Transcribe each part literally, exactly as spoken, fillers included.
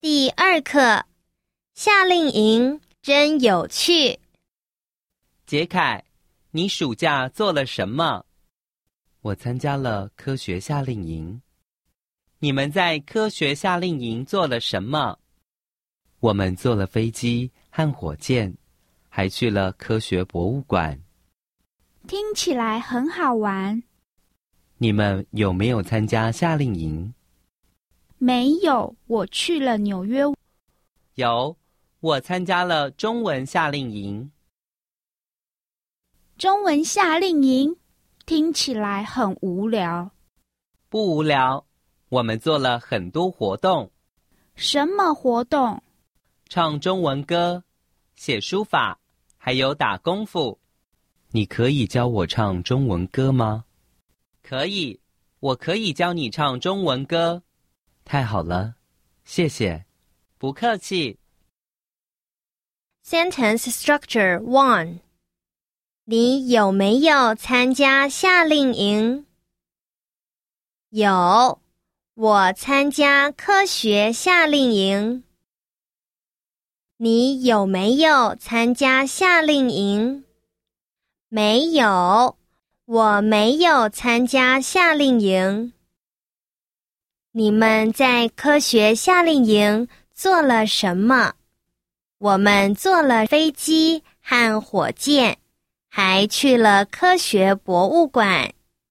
第二课，夏令营真有趣。 杰凯，你暑假做了什么？我参加了科学夏令营。你们在科学夏令营做了什么？我们坐了飞机和火箭，还去了科学博物馆。 听起来很好玩。 你们有没有参加夏令营？ 没有，我去了纽约。 有，我参加了中文夏令营。 中文夏令营听起来很无聊。 不无聊，我们做了很多活动。 什么活动？ 唱中文歌，写书法，还有打功夫。你可以教我唱中文歌吗？可以，我可以教你唱中文歌。太好了，谢谢。不客气。 Sentence Structure one 你有没有参加夏令营？有，我参加科学夏令营。你有没有参加夏令营？没有，我没有参加夏令营。你们在科学夏令营做了什么？我们坐了飞机和火箭，还去了科学博物馆。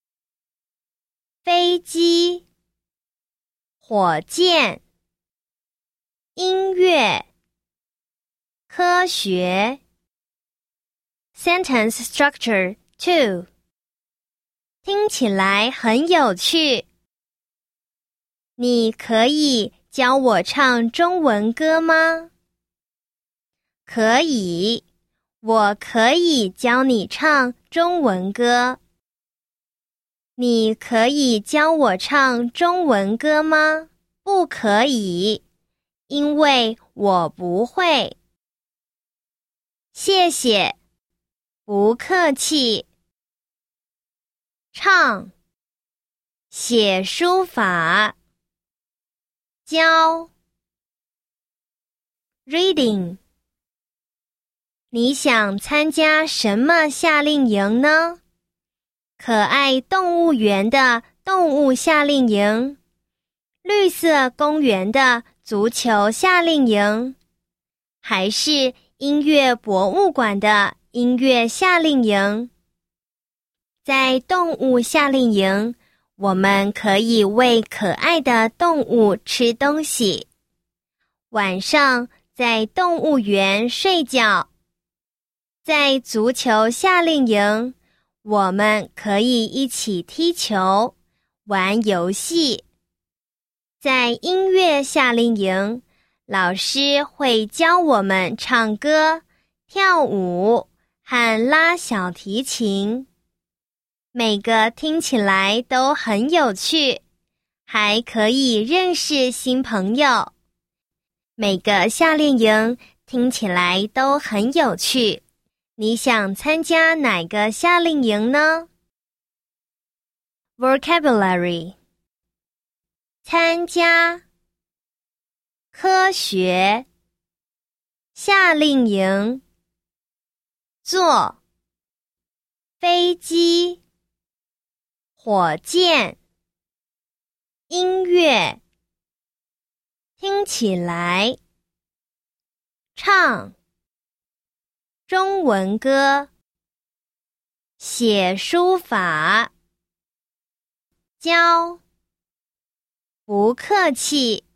飞机、火箭、音乐、科学。Sentence Structure two 听起来很有趣。你可以教我唱中文歌吗？可以，我可以教你唱中文歌。你可以教我唱中文歌吗？不可以，因为我不会。谢谢，不客气。唱，写书法，教 Reading 你想参加什么夏令营呢？可爱动物园的动物夏令营，绿色公园的足球夏令营，还是音乐博物馆的音乐夏令营？在动物夏令营，我们可以喂可爱的动物吃东西，晚上在动物园睡觉。在足球夏令营，我们可以一起踢球，玩游戏。在音乐夏令营，老师会教我们唱歌、跳舞和拉小提琴。每个听起来都很有趣，还可以认识新朋友。每个夏令营听起来都很有趣。你想参加哪个夏令营呢？ Vocabulary 参加科学夏令营坐飞机火箭音乐听起来唱中文歌写书法教不客气